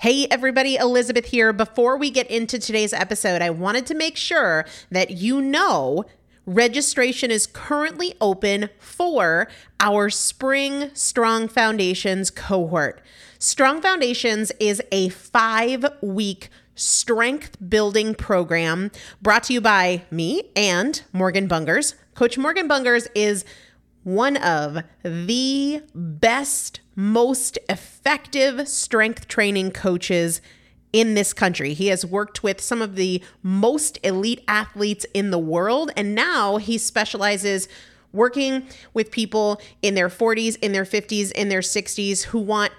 Hey everybody, Elizabeth here. Before we get into today's episode, I wanted to make sure that you know registration is currently open for our Spring Strong Foundations cohort. Strong Foundations is a 5-week strength building program brought to you by me and Morgan Bungers. Coach Morgan Bungers is one of the best, most effective strength training coaches in this country. He has worked with some of the most elite athletes in the world, and now he specializes working with people in their 40s, in their 50s, in their 60s who want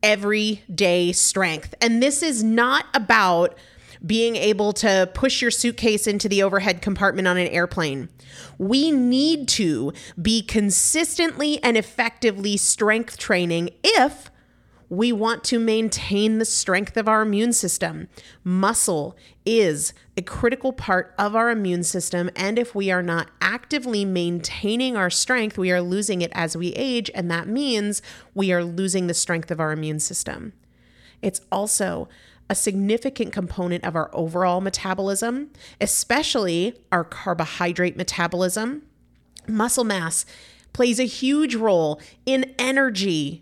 everyday strength. And this is not about being able to push your suitcase into the overhead compartment on an airplane. We need to be consistently and effectively strength training if we want to maintain the strength of our immune system. Muscle is a critical part of our immune system, and if we are not actively maintaining our strength, we are losing it as we age, and that means we are losing the strength of our immune system. It's also a significant component of our overall metabolism, especially our carbohydrate metabolism. Muscle mass plays a huge role in energy,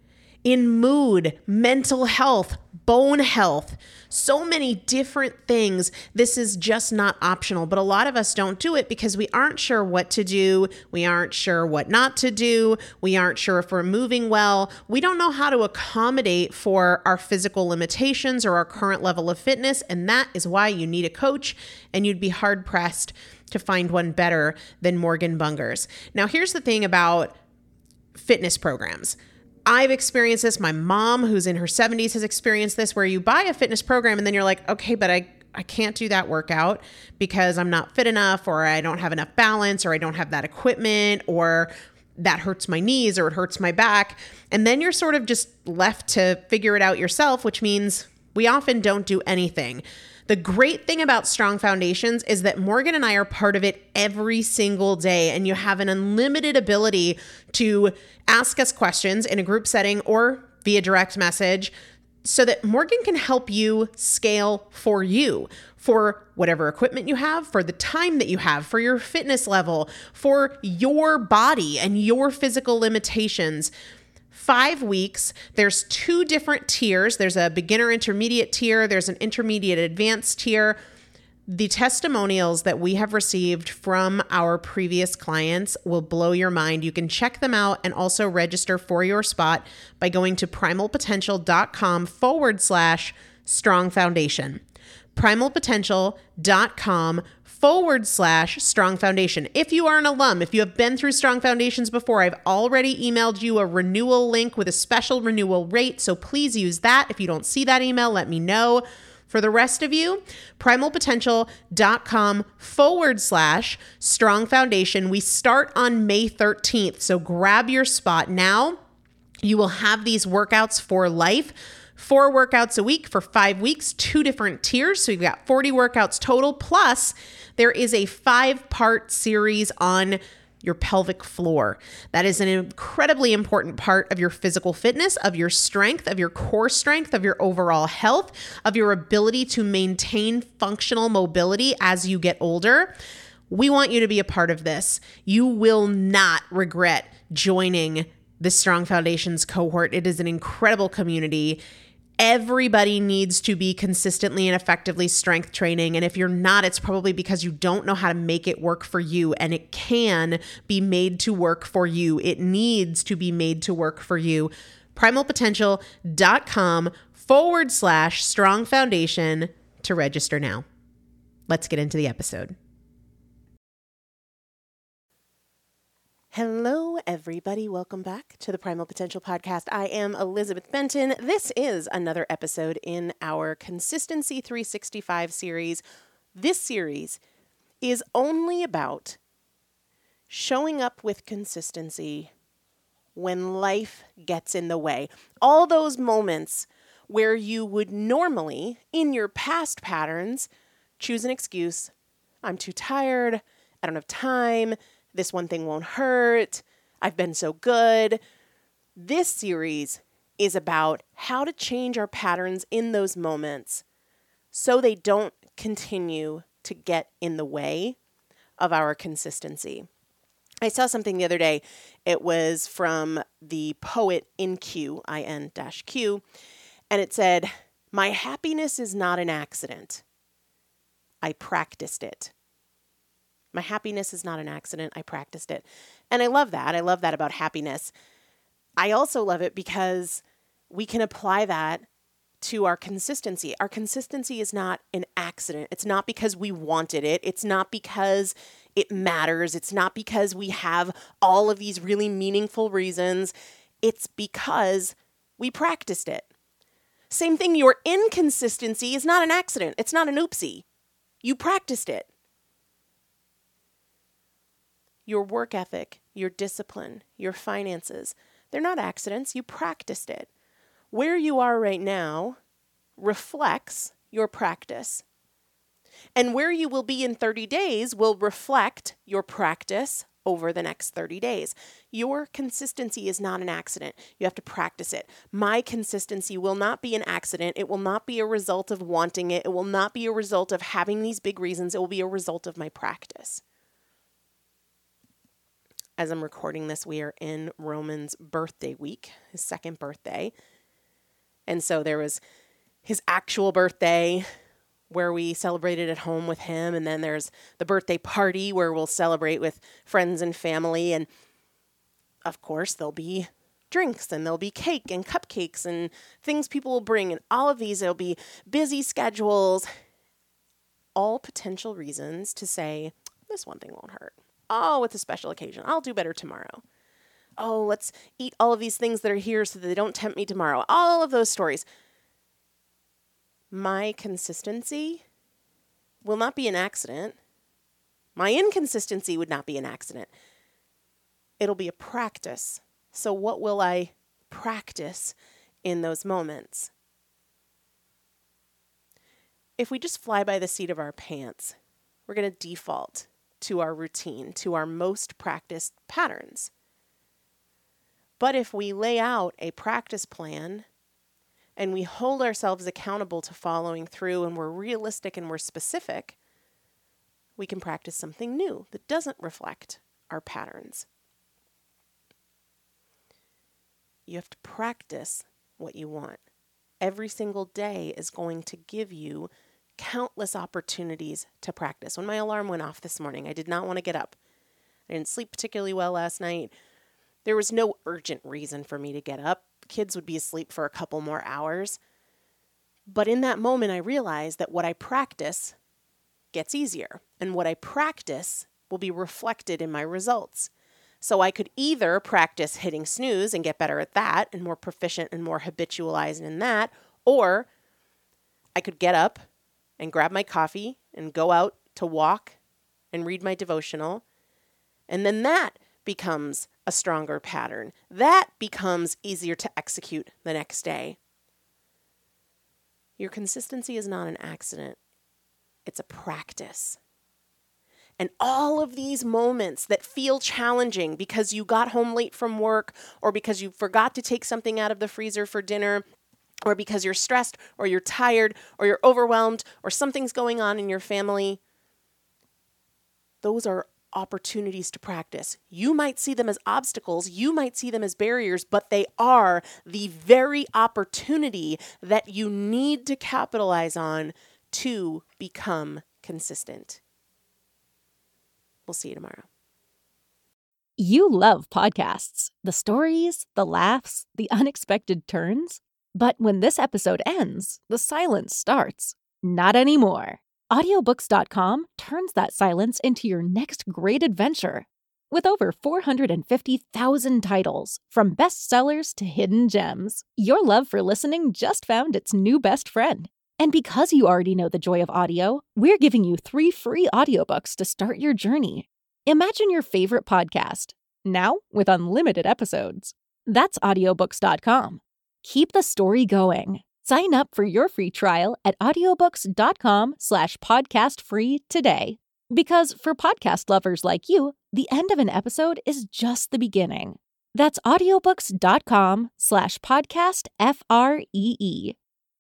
in mood, mental health, bone health, so many different things. This is just not optional, but a lot of us don't do it because we aren't sure what to do. We aren't sure what not to do. We aren't sure if we're moving well. We don't know how to accommodate for our physical limitations or our current level of fitness, and that is why you need a coach, and you'd be hard-pressed to find one better than Morgan Bungers. Now, here's the thing about fitness programs. I've experienced this. My mom, who's in her 70s, has experienced this, where you buy a fitness program and then you're like, okay, but I can't do that workout because I'm not fit enough, or I don't have enough balance, or I don't have that equipment, or that hurts my knees, or it hurts my back. And then you're sort of just left to figure it out yourself, which means we often don't do anything. The great thing about Strong Foundations is that Morgan and I are part of it every single day, and you have an unlimited ability to ask us questions in a group setting or via direct message so that Morgan can help you scale for you, for whatever equipment you have, for the time that you have, for your fitness level, for your body and your physical limitations. 5 weeks, there's 2 different tiers. There's a beginner intermediate tier. There's an intermediate advanced tier. The testimonials that we have received from our previous clients will blow your mind. You can check them out and also register for your spot by going to primalpotential.com/strong foundation. primalpotential.com/strong foundation. If you are an alum, if you have been through Strong Foundations before, I've already emailed you a renewal link with a special renewal rate, so please use that. If you don't see that email, let me know. For the rest of you, primalpotential.com/strong foundation. We start on May 13th, so grab your spot now. You will have these workouts for life. 4 workouts a week for 5 weeks, 2 different tiers. So you've got 40 workouts total. Plus, there is a 5-part series on your pelvic floor. That is an incredibly important part of your physical fitness, of your strength, of your core strength, of your overall health, of your ability to maintain functional mobility as you get older. We want you to be a part of this. You will not regret joining the Strong Foundations cohort. It is an incredible community. Everybody needs to be consistently and effectively strength training. And if you're not, it's probably because you don't know how to make it work for you. And it can be made to work for you. It needs to be made to work for you. primalpotential.com/strong foundation to register now. Let's get into the episode. Hello, everybody. Welcome back to the Primal Potential Podcast. I am Elizabeth Benton. This is another episode in our Consistency 365 series. This series is only about showing up with consistency when life gets in the way. All those moments where you would normally, in your past patterns, choose an excuse. I'm too tired. I don't have time. This one thing won't hurt. I've been so good. This series is about how to change our patterns in those moments so they don't continue to get in the way of our consistency. I saw something the other day. It was from the poet In-Q, I-N-Q, and it said, "My happiness is not an accident. I practiced it." My happiness is not an accident. I practiced it. And I love that. I love that about happiness. I also love it because we can apply that to our consistency. Our consistency is not an accident. It's not because we wanted it. It's not because it matters. It's not because we have all of these really meaningful reasons. It's because we practiced it. Same thing, your inconsistency is not an accident. It's not an oopsie. You practiced it. Your work ethic, your discipline, your finances, they're not accidents. You practiced it. Where you are right now reflects your practice. And where you will be in 30 days will reflect your practice over the next 30 days. Your consistency is not an accident. You have to practice it. My consistency will not be an accident. It will not be a result of wanting it. It will not be a result of having these big reasons. It will be a result of my practice. As I'm recording this, we are in Roman's birthday week, his second birthday. And so there was his actual birthday where we celebrated at home with him. And then there's the birthday party where we'll celebrate with friends and family. And of course, there'll be drinks and there'll be cake and cupcakes and things people will bring. And all of these, there'll be busy schedules, all potential reasons to say, this one thing won't hurt. Oh, it's a special occasion. I'll do better tomorrow. Oh, let's eat all of these things that are here so that they don't tempt me tomorrow. All of those stories. My consistency will not be an accident. My inconsistency would not be an accident. It'll be a practice. So what will I practice in those moments? If we just fly by the seat of our pants, we're going to default to our routine, to our most practiced patterns. But if we lay out a practice plan and we hold ourselves accountable to following through and we're realistic and we're specific, we can practice something new that doesn't reflect our patterns. You have to practice what you want. Every single day is going to give you countless opportunities to practice. When my alarm went off this morning, I did not want to get up. I didn't sleep particularly well last night. There was no urgent reason for me to get up. Kids would be asleep for a couple more hours. But in that moment, I realized that what I practice gets easier, and what I practice will be reflected in my results. So I could either practice hitting snooze and get better at that and more proficient and more habitualized in that, or I could get up and grab my coffee and go out to walk and read my devotional. And then that becomes a stronger pattern. That becomes easier to execute the next day. Your consistency is not an accident. It's a practice. And all of these moments that feel challenging because you got home late from work, or because you forgot to take something out of the freezer for dinner, or because you're stressed, or you're tired, or you're overwhelmed, or something's going on in your family, those are opportunities to practice. You might see them as obstacles, you might see them as barriers, but they are the very opportunity that you need to capitalize on to become consistent. We'll see you tomorrow. You love podcasts, the stories, the laughs, the unexpected turns. But when this episode ends, the silence starts. Not anymore. Audiobooks.com turns that silence into your next great adventure. With over 450,000 titles, from bestsellers to hidden gems, your love for listening just found its new best friend. And because you already know the joy of audio, we're giving you 3 free audiobooks to start your journey. Imagine your favorite podcast, now with unlimited episodes. That's audiobooks.com. Keep the story going. Sign up for your free trial at audiobooks.com/podcastfree today. Because for podcast lovers like you, the end of an episode is just the beginning. That's audiobooks.com/podcast FREE.